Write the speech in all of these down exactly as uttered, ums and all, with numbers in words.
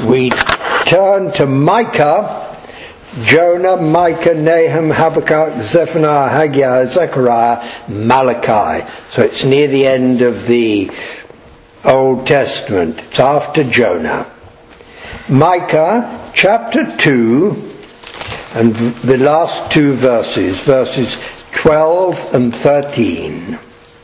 we turn to Micah. Jonah, Micah, Nahum, Habakkuk, Zephaniah, Haggai, Zechariah, Malachi. So it's near the end of the Old Testament. It's after Jonah. Micah chapter two and the last two verses, verses twelve and thirteen.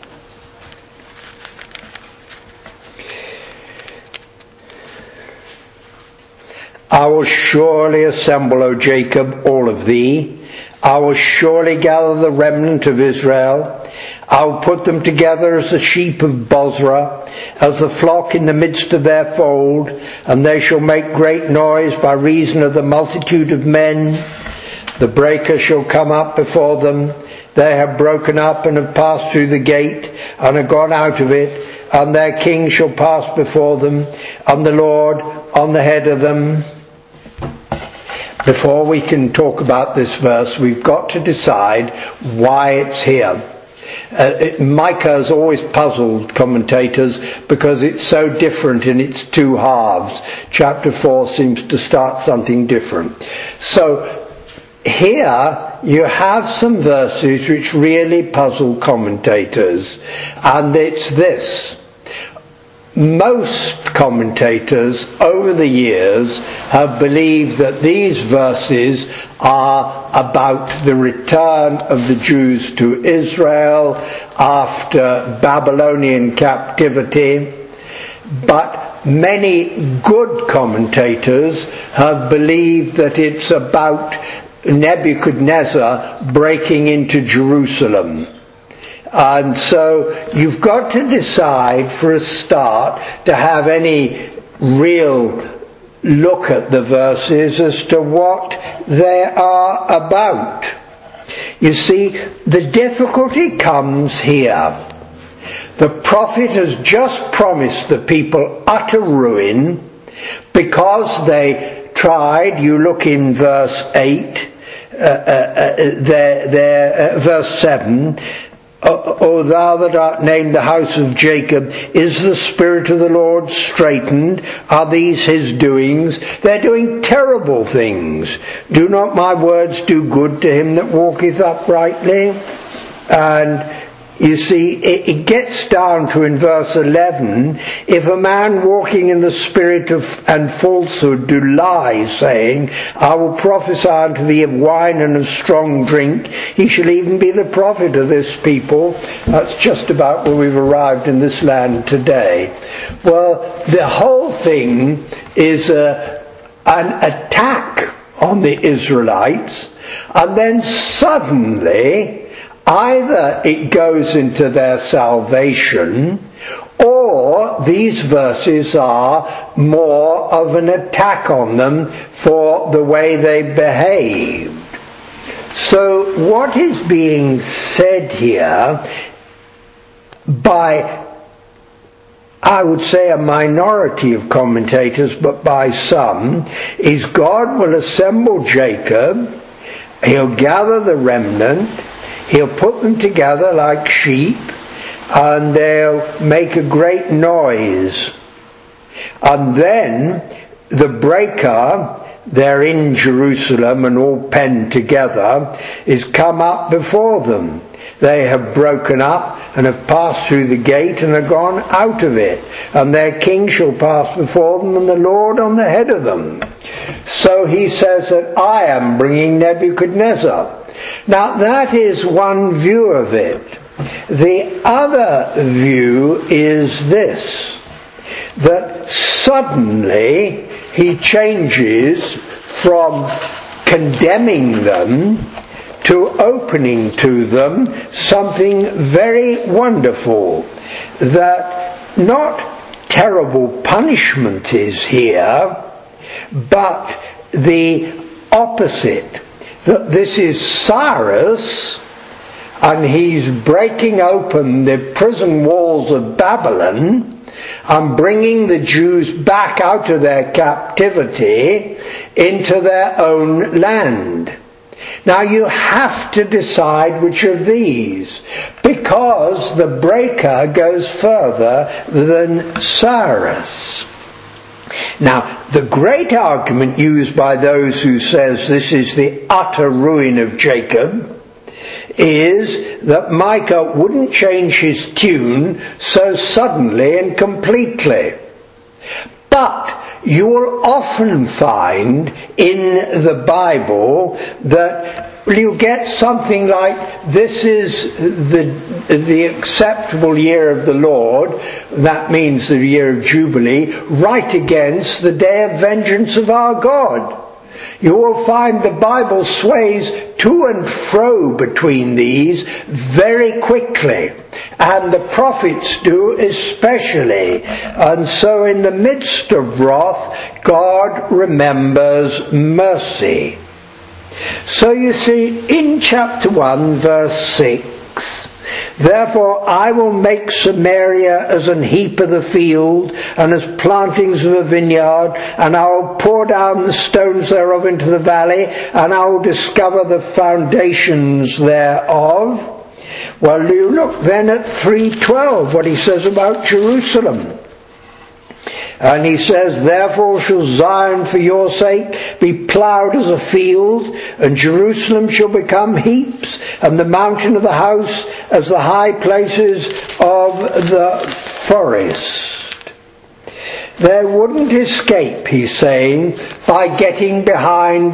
I will surely assemble, O Jacob, all of thee. I will surely gather the remnant of Israel. I will put them together as the sheep of Bozrah, as the flock in the midst of their fold, and they shall make great noise by reason of the multitude of men. The breaker shall come up before them. They have broken up and have passed through the gate and have gone out of it, and their king shall pass before them, and the Lord on the head of them. Before we can talk about this verse, we've got to decide why it's here. Uh, it, Micah has always puzzled commentators because it's so different in its two halves. Chapter four seems to start something different. So here you have some verses which really puzzle commentators, and it's this. Most commentators over the years have believed that these verses are about the return of the Jews to Israel after Babylonian captivity, but many good commentators have believed that it's about Nebuchadnezzar breaking into Jerusalem. And so you've got to decide for a start to have any real look at the verses as to what they are about. You see, the difficulty comes here. The prophet has just promised the people utter ruin because they tried, you look in verse eight, uh, uh, uh, there, there, uh, verse seven, O, o thou that art named the house of Jacob, is the Spirit of the Lord straitened? Are these his doings? They're doing terrible things. Do not my words do good to him that walketh uprightly? And you see, it, it gets down to in verse eleven, if a man walking in the spirit of and falsehood do lie, saying, I will prophesy unto thee of wine and of strong drink, he shall even be the prophet of this people. That's just about where we've arrived in this land today. Well, the whole thing is a, an attack on the Israelites, and then suddenly either it goes into their salvation, or these verses are more of an attack on them for the way they behaved. So what is being said here by, I would say, a minority of commentators, but by some, is God will assemble Jacob, he'll gather the remnant, he'll put them together like sheep, and they'll make a great noise. And then the breaker, they're in Jerusalem and all penned together, is come up before them. They have broken up and have passed through the gate and are gone out of it. And their king shall pass before them, and the Lord on the head of them. So he says that I am bringing Nebuchadnezzar. Now that is one view of it. The other view is this, that suddenly he changes from condemning them to opening to them something very wonderful, that not terrible punishment is here, but the opposite. That this is Cyrus, and he's breaking open the prison walls of Babylon and bringing the Jews back out of their captivity into their own land. Now you have to decide which of these, because the breaker goes further than Cyrus. Now, the great argument used by those who says this is the utter ruin of Jacob is that Micah wouldn't change his tune so suddenly and completely. But you will often find in the Bible that you get something like, this is the the acceptable year of the Lord, that means the year of Jubilee, right against the day of vengeance of our God. You will find the Bible sways to and fro between these very quickly, and the prophets do especially. And so in the midst of wrath, God remembers mercy. So you see, in chapter one, verse six, therefore I will make Samaria as an heap of the field, and as plantings of a vineyard, and I will pour down the stones thereof into the valley, and I will discover the foundations thereof. Well, you look then at three twelve, what he says about Jerusalem. And he says, therefore shall Zion for your sake be ploughed as a field, and Jerusalem shall become heaps, and the mountain of the house as the high places of the forest. They wouldn't escape, he's saying, by getting behind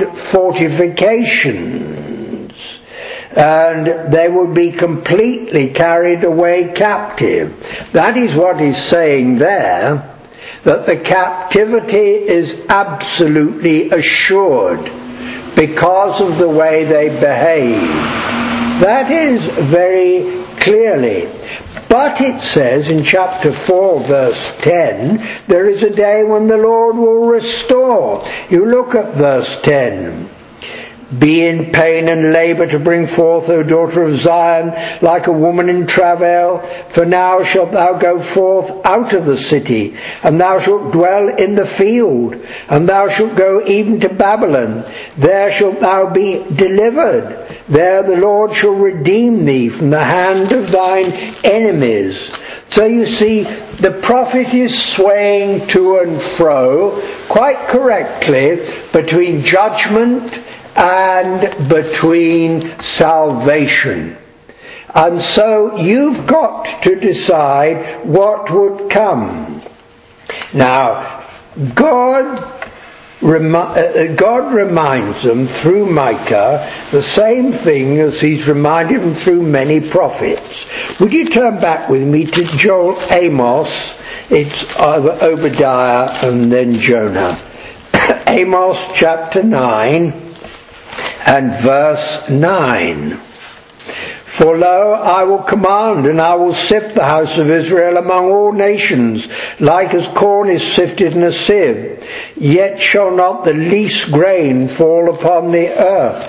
fortifications. And they would be completely carried away captive. That is what he's saying there, that the captivity is absolutely assured because of the way they behave. That is very clearly. But it says in chapter four, verse ten, there is a day when the Lord will restore. You look at verse ten. Be in pain and labour to bring forth, O daughter of Zion, like a woman in travail. For now shalt thou go forth out of the city, and thou shalt dwell in the field, and thou shalt go even to Babylon. There shalt thou be delivered. There the Lord shall redeem thee from the hand of thine enemies. So you see, the prophet is swaying to and fro, quite correctly, between judgment and between salvation. And so you've got to decide what would come. Now, God, remi- God reminds them through Micah the same thing as he's reminded them through many prophets. Would you turn back with me to Joel, Amos? It's Obadiah and then Jonah. Amos chapter nine. And verse nine. For lo, I will command, and I will sift the house of Israel among all nations, like as corn is sifted in a sieve. Yet shall not the least grain fall upon the earth.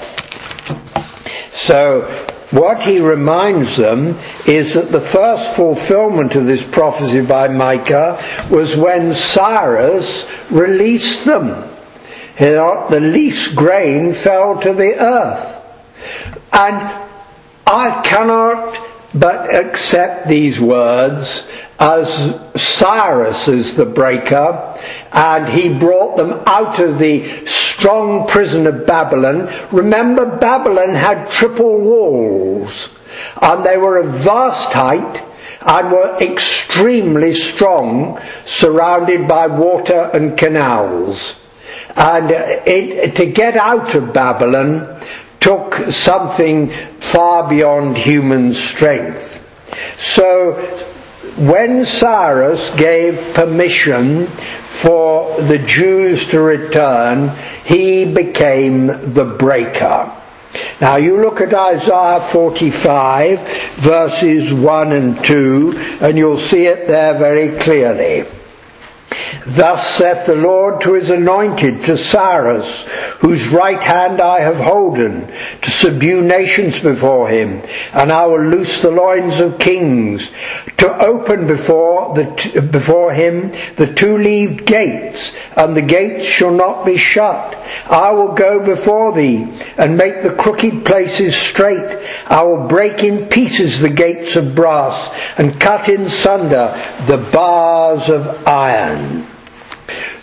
So, what he reminds them is that the first fulfillment of this prophecy by Micah was when Cyrus released them. The least grain fell to the earth. And I cannot but accept these words as Cyrus is the breaker, and he brought them out of the strong prison of Babylon. Remember, Babylon had triple walls, and they were of vast height, and were extremely strong, surrounded by water and canals. And it, to get out of Babylon took something far beyond human strength. So when Cyrus gave permission for the Jews to return, he became the breaker. Now you look at Isaiah forty-five, verses one and two, and you'll see it there very clearly. Thus saith the Lord to his anointed, to Cyrus, whose right hand I have holden, to subdue nations before him, and I will loose the loins of kings, to open before the t- before him the two-leaved gates, and the gates shall not be shut. I will go before thee, and make the crooked places straight. I will break in pieces the gates of brass, and cut in sunder the bars of iron.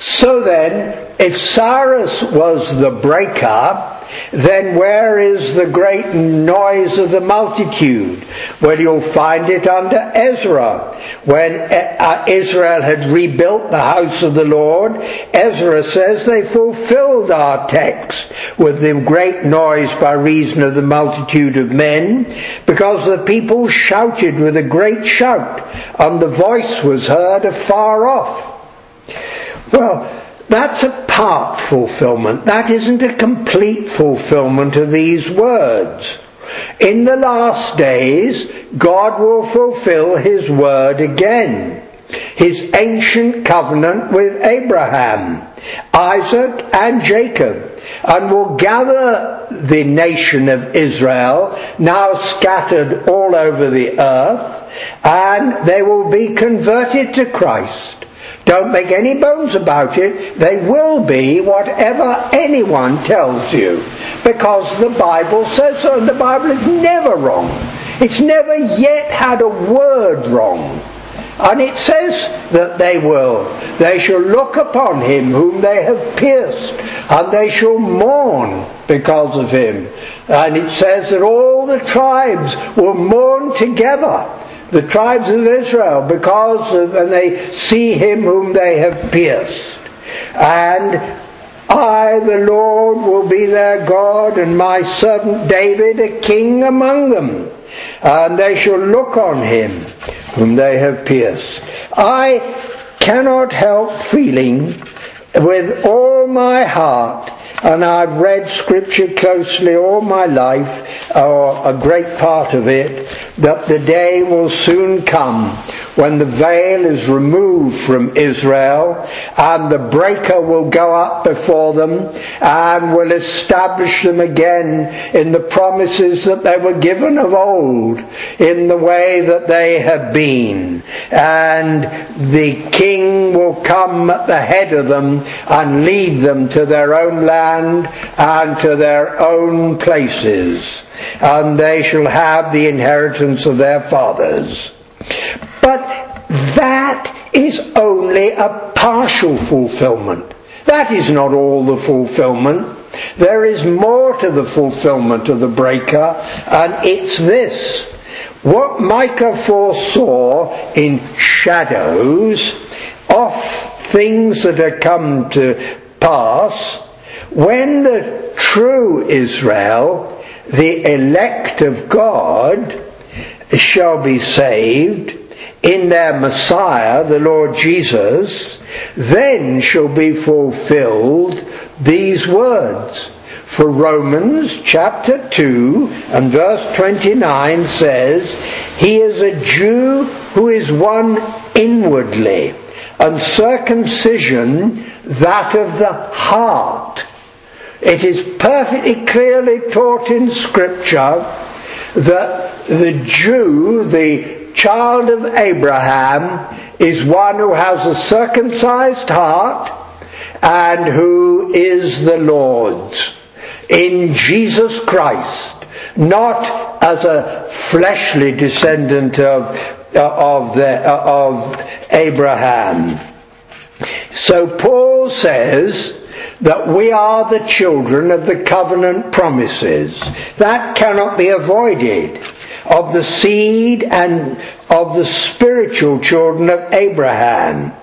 So then, if Cyrus was the breaker, then where is the great noise of the multitude? Well, you'll find it under Ezra. When Israel had rebuilt the house of the Lord, Ezra says they fulfilled our text with the great noise by reason of the multitude of men, because the people shouted with a great shout, and the voice was heard afar off. Well, that's a part fulfillment. That isn't a complete fulfillment of these words. In the last days, God will fulfill His word again. His ancient covenant with Abraham, Isaac and Jacob, and will gather the nation of Israel, now scattered all over the earth, and they will be converted to Christ. Don't make any bones about it. They will be whatever anyone tells you, because the Bible says so, and the Bible is never wrong. It's never yet had a word wrong. And it says that they will. They shall look upon him whom they have pierced, and they shall mourn because of him. And it says that all the tribes will mourn together, the tribes of Israel, because of, and they see him whom they have pierced. And I, the Lord, will be their God, and my servant David a king among them. And they shall look on him whom they have pierced. I cannot help feeling with all my heart, and I've read Scripture closely all my life, or a great part of it, that the day will soon come when the veil is removed from Israel, and the breaker will go up before them and will establish them again in the promises that they were given of old, in the way that they have been. And the king will come at the head of them and lead them to their own land and to their own places, and they shall have the inheritance of their fathers. But that is only a partial fulfillment. That is not all the fulfillment. There is more to the fulfillment of the breaker, and it's this. What Micah foresaw in shadows of things that are come to pass, when the true Israel, the elect of God, shall be saved in their Messiah, the Lord Jesus, then shall be fulfilled these words. For Romans chapter two and verse twenty-nine says, He is a Jew who is one inwardly, and circumcision that of the heart. It is perfectly clearly taught in Scripture that the Jew, the child of Abraham, is one who has a circumcised heart and who is the Lord's in Jesus Christ, not as a fleshly descendant of of the of Abraham. So Paul says that we are the children of the covenant promises. That cannot be avoided. Of the seed and of the spiritual children of Abraham,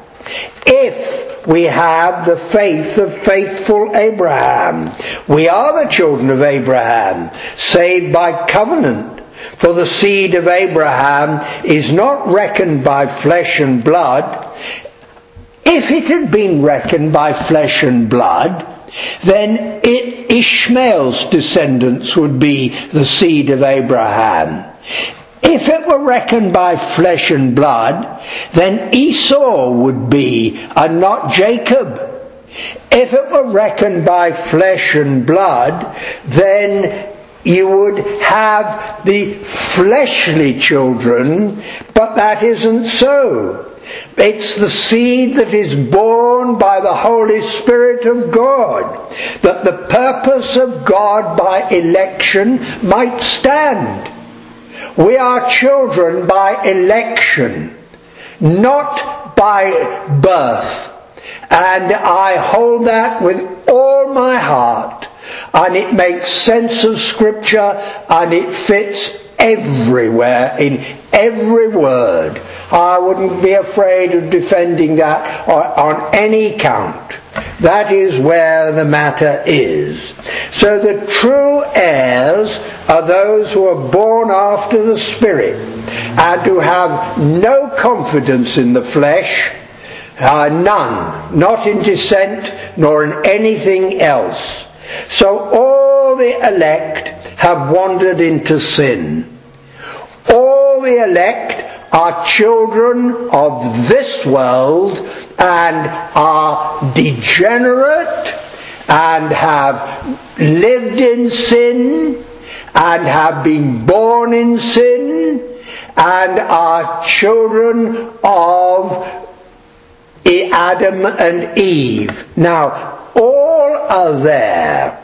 if we have the faith of faithful Abraham. We are the children of Abraham, saved by covenant. For the seed of Abraham is not reckoned by flesh and blood. If it had been reckoned by flesh and blood, then it, Ishmael's descendants would be the seed of Abraham. If it were reckoned by flesh and blood, then Esau would be, and not Jacob. If it were reckoned by flesh and blood, then you would have the fleshly children, but that isn't so. It's the seed that is born by the Holy Spirit of God, that the purpose of God by election might stand. We are children by election, not by birth. And I hold that with all my heart. And it makes sense of Scripture, and it fits everywhere, in every word. I wouldn't be afraid of defending that on, on any count. That is where the matter is. So the true heirs are those who are born after the Spirit and who have no confidence in the flesh, uh, none, not in descent nor in anything else. So all the elect have wandered into sin. All the elect are children of this world and are degenerate and have lived in sin and have been born in sin and are children of Adam and Eve. Now, all are there.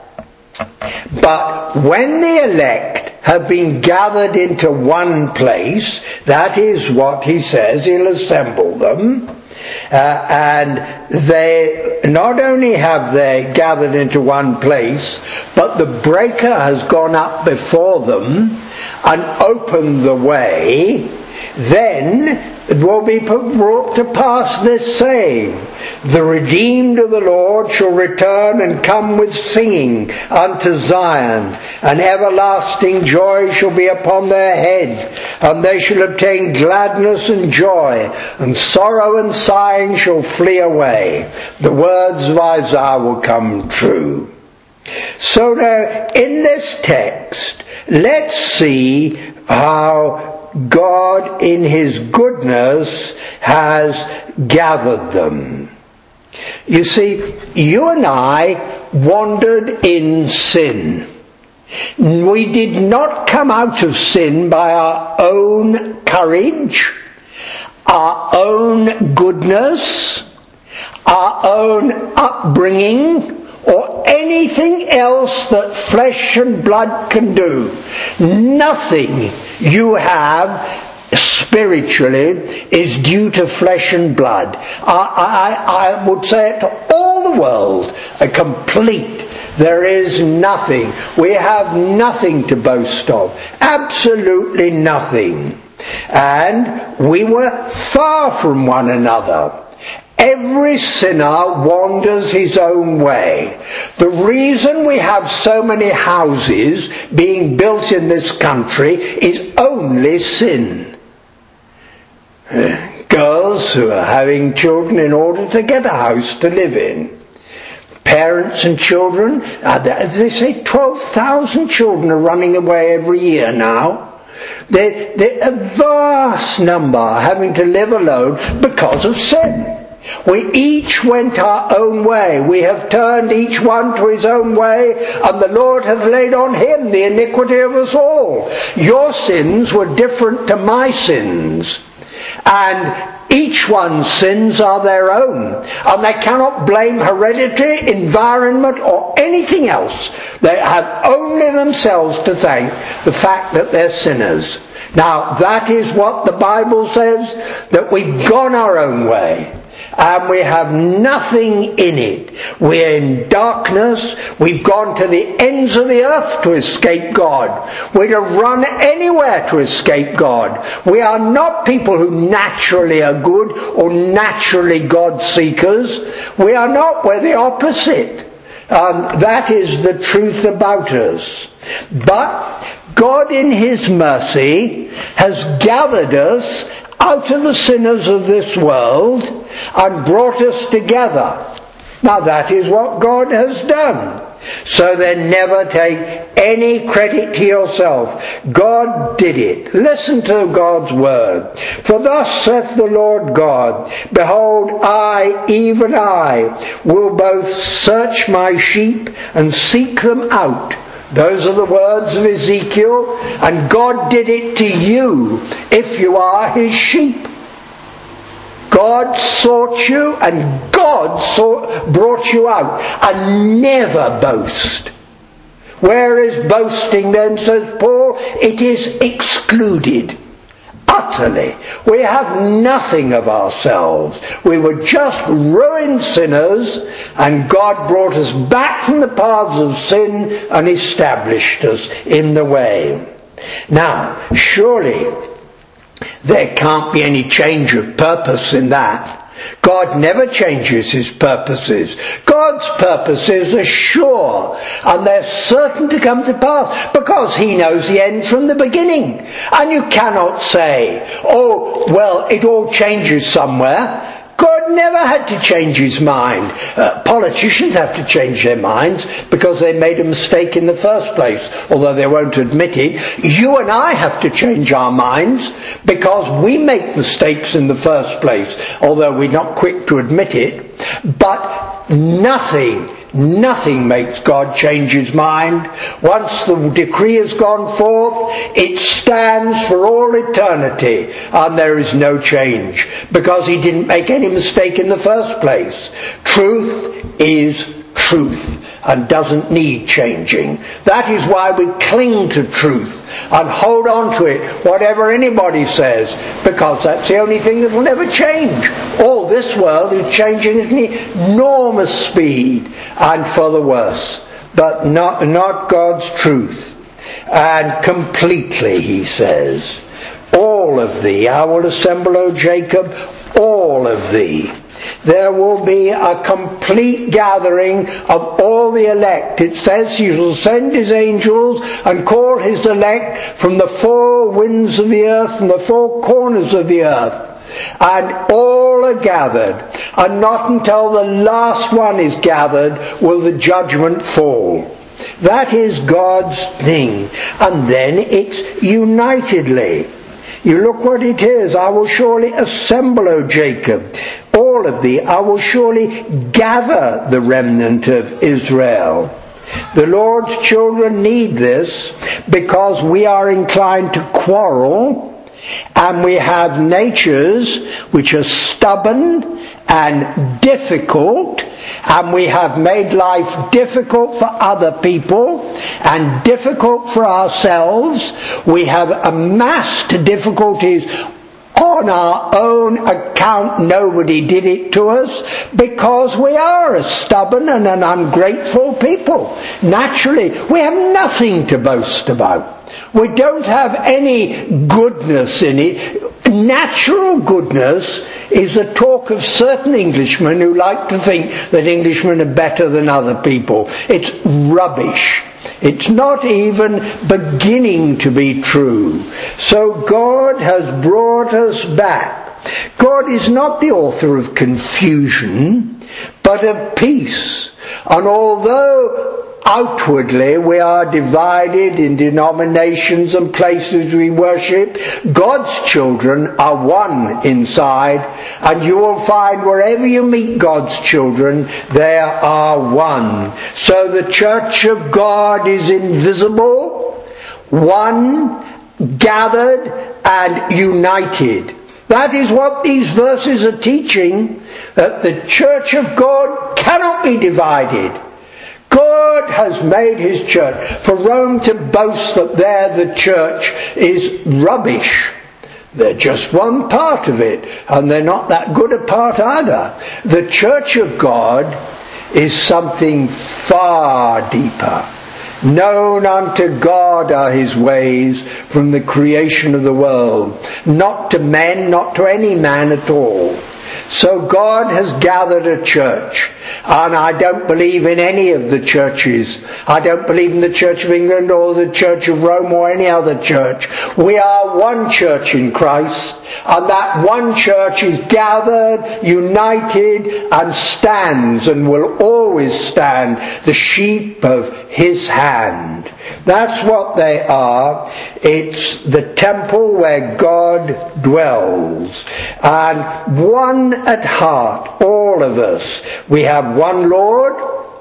But when the elect have been gathered into one place, that is what he says, he'll assemble them, uh, and they not only have they gathered into one place, but the breaker has gone up before them and opened the way, then it will be brought to pass this saying, the redeemed of the Lord shall return and come with singing unto Zion, and everlasting joy shall be upon their head, and they shall obtain gladness and joy, and sorrow and sighing shall flee away. The words of Isaiah will come true. So now, in this text, let's see how God in His goodness has gathered them. You see, you and I wandered in sin. We did not come out of sin by our own courage, our own goodness, our own upbringing, or anything else that flesh and blood can do. Nothing you have spiritually is due to flesh and blood. I, I, I would say it to all the world, a complete. There is nothing. We have nothing to boast of. Absolutely nothing. And we were far from one another. Every sinner wanders his own way. The reason we have so many houses being built in this country is only sin. Girls who are having children in order to get a house to live in. Parents and children, as they say, twelve thousand children are running away every year now. They're, they're a vast number having to live alone because of sin. We each went our own way. We have turned each one to his own way, and the Lord hath laid on him the iniquity of us all. Your sins were different to my sins, and each one's sins are their own, and they cannot blame heredity, environment, or anything else. They have only themselves to thank, the fact that they're sinners. Now, that is what the Bible says, that we've gone our own way. And we have nothing in it. We're in darkness. We've gone to the ends of the earth to escape God. We'd have run anywhere to escape God. We are not people who naturally are good or naturally God seekers. We are not. We're the opposite. Um, that is the truth about us. But God in His mercy has gathered us out of the sinners of this world and brought us together. Now that is what God has done. So then never take any credit to yourself. God did it. Listen to God's word. For thus saith the Lord God, behold, I, even I, will both search my sheep and seek them out. Those are the words of Ezekiel, and God did it to you if you are His sheep. God sought you and God sought, brought you out. And never boast. Where is boasting then, says Paul? It is excluded. utterly. We have nothing of ourselves. We were just ruined sinners, and God brought us back from the paths of sin and established us in the way. Now, surely there can't be any change of purpose in that. God never changes his purposes. God's purposes are sure, and they're certain to come to pass, because he knows the end from the beginning. And you cannot say, oh, well, it all changes somewhere. God never had to change his mind. Uh, politicians have to change their minds because they made a mistake in the first place, although they won't admit it. You and I have to change our minds because we make mistakes in the first place, although we're not quick to admit it. But nothing, nothing makes God change his mind. Once the decree has gone forth, it stands for all eternity, and there is no change, because he didn't make any mistake in the first place. Truth is truth and doesn't need changing. That is why we cling to truth and hold on to it, whatever anybody says, because that's the only thing that will never change. All this world is changing at an enormous speed, and for the worse, but not, not God's truth. And completely, he says, all of thee, I will assemble, O Jacob, all of thee. There will be a complete gathering of all the elect. It says he shall send his angels and call his elect from the four winds of the earth, from the four corners of the earth. And all are gathered. And not until the last one is gathered will the judgment fall. That is God's thing. And then it's unitedly. You look what it is. I will surely assemble, O Jacob, all of thee. I will surely gather the remnant of Israel. The Lord's children need this because we are inclined to quarrel, and we have natures which are stubborn and difficult, and we have made life difficult for other people and difficult for ourselves. We have amassed difficulties on our own account. Nobody did it to us, because we are a stubborn and an ungrateful people. Naturally, we have nothing to boast about. We don't have any goodness in it. Natural goodness is the talk of certain Englishmen who like to think that Englishmen are better than other people. It's rubbish. It's not even beginning to be true. So God has brought us back. God is not the author of confusion, but of peace. And although outwardly we are divided in denominations and places we worship, God's children are one inside, and you will find wherever you meet God's children, they are one. So the church of God is invisible, one, gathered and united. That is what these verses are teaching, that the church of God cannot be divided. God has made his church. For Rome to boast that there the church is rubbish. They're just one part of it, and they're not that good a part either. The church of God is something far deeper. Known unto God are his ways from the creation of the world. Not to men, not to any man at all. So God has gathered a church, and I don't believe in any of the churches. I don't believe in the Church of England or the Church of Rome or any other church. We are one church in Christ, and that one church is gathered, united, and stands, and will always stand, the sheep of his hand. That's what they are. It's the temple where God dwells. And one at heart, all of us. We have one Lord,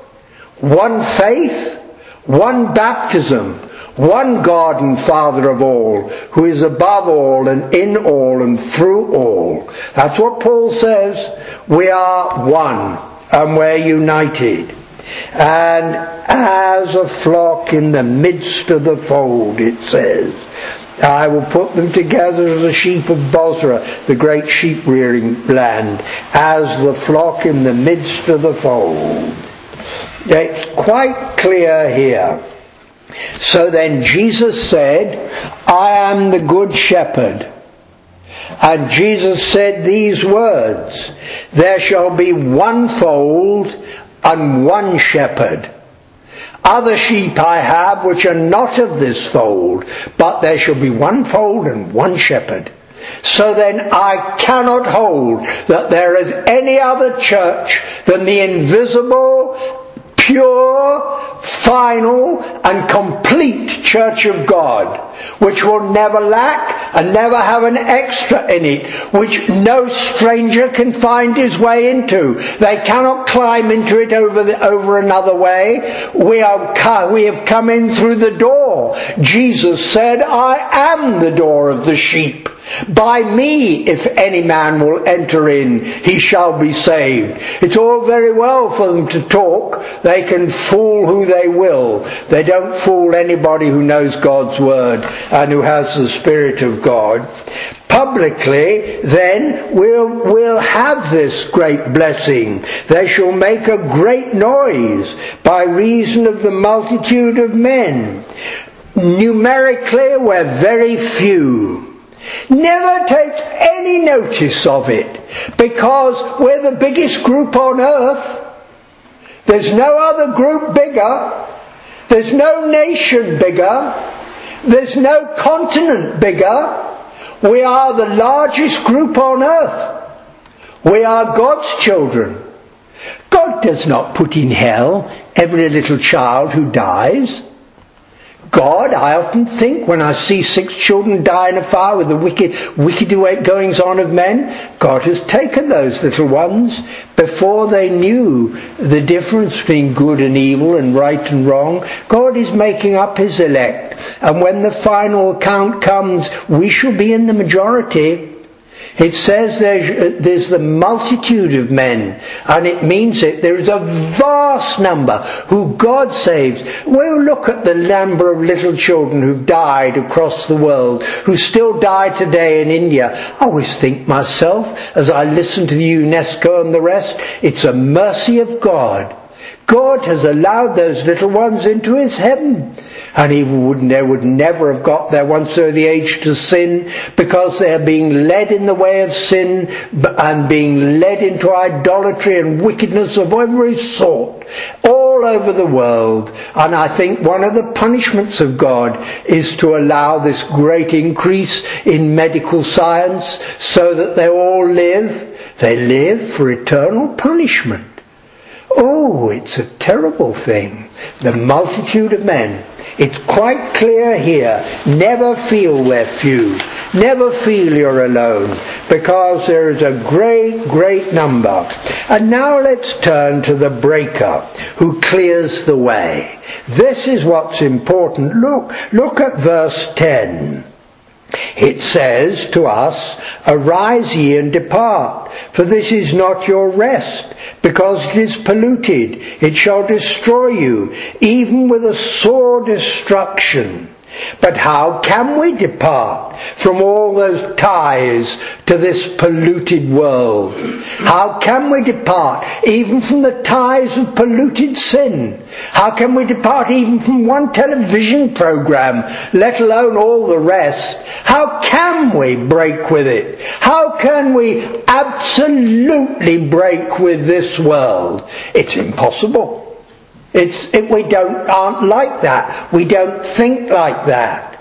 one faith, one baptism, one God and Father of all, who is above all and in all and through all. That's what Paul says. We are one, and we're united. And as a flock in the midst of the fold, it says. I will put them together as the sheep of Bozrah, the great sheep rearing land, as the flock in the midst of the fold. It's quite clear here. So then Jesus said, I am the good shepherd. And Jesus said these words, there shall be one fold and one shepherd. Other sheep I have which are not of this fold, but there shall be one fold and one shepherd. So then I cannot hold that there is any other church than the invisible, pure, final and complete church of God, which will never lack and never have an extra in it, which no stranger can find his way into. They cannot climb into it over the, over another way. We are we have come in through the door. Jesus said, I am the door of the sheep. By me, if any man will enter in, he shall be saved. It's all very well for them to talk. They can fool who they will. They don't fool anybody who knows God's word and who has the Spirit of God. Publicly, then, we'll, we'll have this great blessing. They shall make a great noise by reason of the multitude of men. Numerically, we're very few. Never take any notice of it, because we're the biggest group on earth. There's no other group bigger. There's no nation bigger. There's no continent bigger. We are the largest group on earth. We are God's children. God does not put in hell every little child who dies. God, I often think, when I see six children die in a fire with the wicked, wicked goings on of men, God has taken those little ones before they knew the difference between good and evil and right and wrong. God is making up his elect. And when the final count comes, we shall be in the majority. It says there's, there's the multitude of men, and it means it. There is a vast number who God saves. We'll look at the number of little children who've died across the world, who still die today in India. I always think myself, as I listen to the UNESCO and the rest, it's a mercy of God. God has allowed those little ones into his heaven. And he would, they would never have got there once they're the age to sin, because they're being led in the way of sin and being led into idolatry and wickedness of every sort all over the world. And I think one of the punishments of God is to allow this great increase in medical science so that they all live. They live for eternal punishment. Oh, it's a terrible thing. The multitude of men. It's quite clear here. Never feel we're few. Never feel you're alone, because there is a great, great number. And now let's turn to the breaker who clears the way. This is what's important. Look, look at verse ten. It says to us, arise ye and depart, for this is not your rest, because it is polluted. It shall destroy you, even with a sore destruction. But how can we depart from all those ties to this polluted world? How can we depart even from the ties of polluted sin? How can we depart even from one television program, let alone all the rest? How can we break with it? How can we absolutely break with this world? It's impossible. It's, it, we don't, aren't like that. We don't think like that.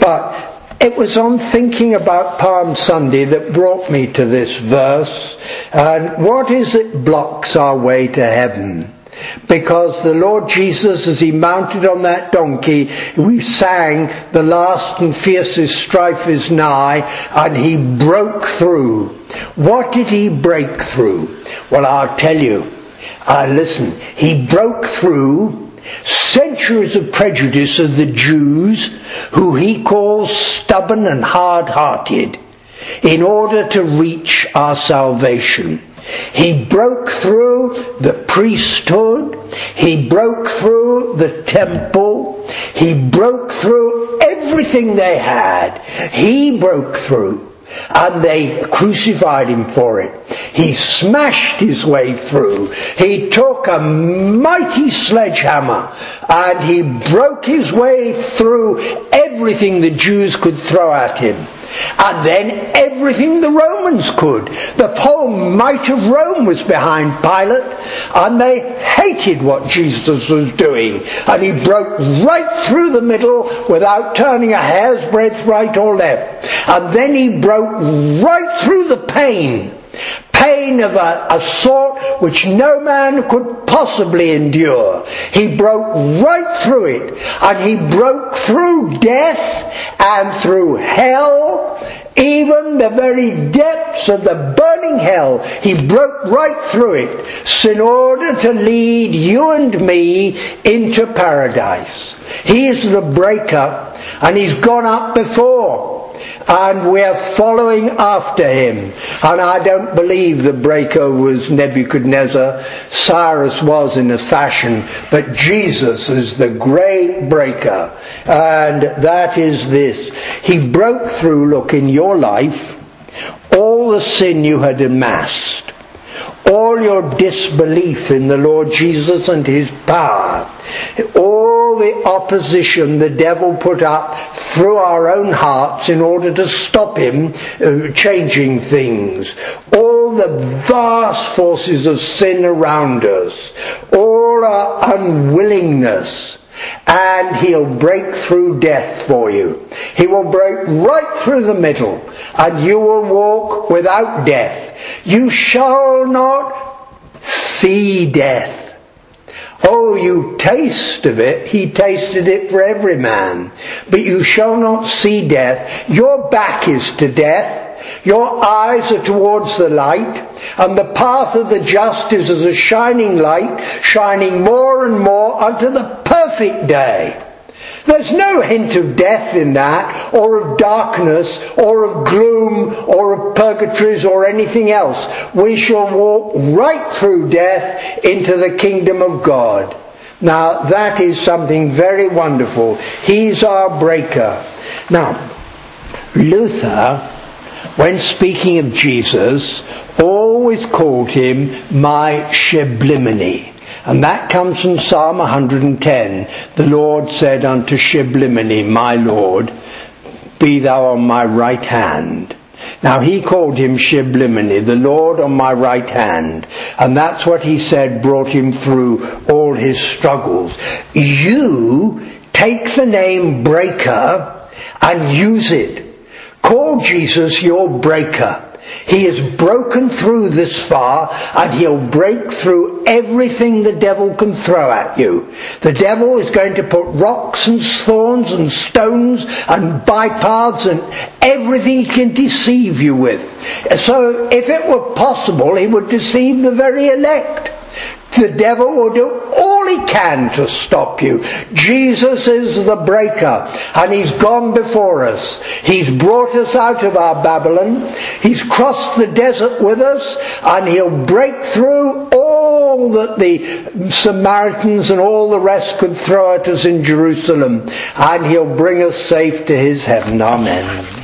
But it was on thinking about Palm Sunday that brought me to this verse. And what is it blocks our way to heaven? Because the Lord Jesus, as he mounted on that donkey, we sang, the last and fiercest strife is nigh, and he broke through. What did he break through? Well, I'll tell you. Uh, listen, he broke through centuries of prejudice of the Jews, who he calls stubborn and hard-hearted, in order to reach our salvation. He broke through the priesthood. He broke through the temple. He broke through every everything they had, he broke through. And they crucified him for it. He smashed his way through. He took a mighty sledgehammer and he broke his way through everything the Jews could throw at him. And then everything the Romans could. The whole might of Rome was behind Pilate, and they hated what Jesus was doing. And he broke right through the middle without turning a hair's breadth right or left. And then he broke right through the pain. Pain of a, a sort which no man could possibly endure. He broke right through it. And he broke through death and through hell, even the very depths of the burning hell. He broke right through it in order to lead you and me into paradise. He is the breaker, and he's gone up before. And we're following after him. And I don't believe the breaker was Nebuchadnezzar. Cyrus was in a fashion, but Jesus is the great breaker. And that is this. He broke through, look, in your life, all the sin you had amassed. All your disbelief in the Lord Jesus and his power. All the opposition the devil put up through our own hearts in order to stop him uh, changing things. All the vast forces of sin around us. All our unwillingness. And he'll break through death for you. He will break right through the middle, and you will walk without death. You shall not see death. Oh, you taste of it. He tasted it for every man. But you shall not see death. Your back is to death. Your eyes are towards the light. And the path of the just is as a shining light, shining more and more unto the perfect day. There's no hint of death in that, or of darkness, or of gloom, or of purgatories, or anything else. We shall walk right through death into the kingdom of God. Now, that is something very wonderful. He's our breaker. Now, Luther, when speaking of Jesus, always called him my Sheblimini. And that comes from Psalm one hundred ten. The Lord said unto Sheblimini, my Lord, be thou on my right hand. Now he called him Sheblimini, the Lord on my right hand. And that's what he said brought him through all his struggles. You take the name breaker and use it. Call Jesus your breaker. He has broken through this far, and he'll break through everything the devil can throw at you. The devil is going to put rocks and thorns and stones and bypaths and everything he can deceive you with. So if it were possible, he would deceive the very elect. The devil will do all he can to stop you. Jesus is the breaker, and he's gone before us. He's brought us out of our Babylon. He's crossed the desert with us, and he'll break through all that the Samaritans and all the rest could throw at us in Jerusalem, and he'll bring us safe to his heaven. Amen.